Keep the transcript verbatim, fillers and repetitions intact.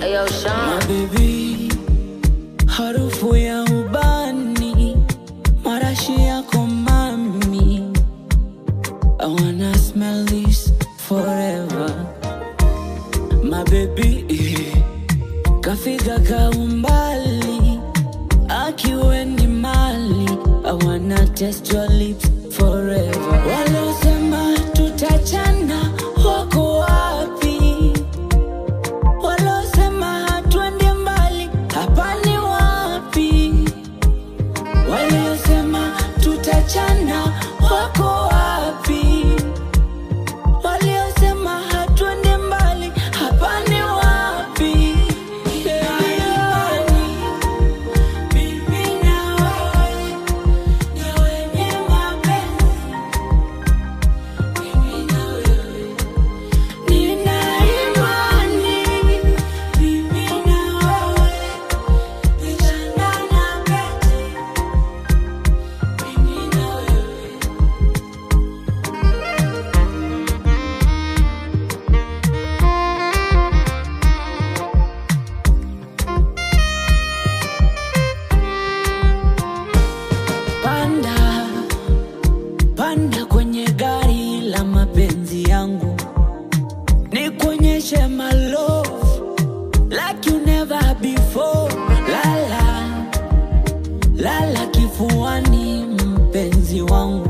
Ayo, Sean. My baby, harufu ya ubani, marashi yako mami. I wanna smell this forever. My baby, kafika ka umbali, akiwe ni mali. I wanna taste your lips forever. Walosema tutachana wako wapi? Walosema hatuende mbali, hapa ni wapi? Waliosema tutachana wako wapi? Waliosema hatuende mbali, hapa ni wapi? Panda, panda kwenye gari la mapenzi yangu, nikuonyeshe my love like you never before. Lala, lala kifuani mpenzi wangu.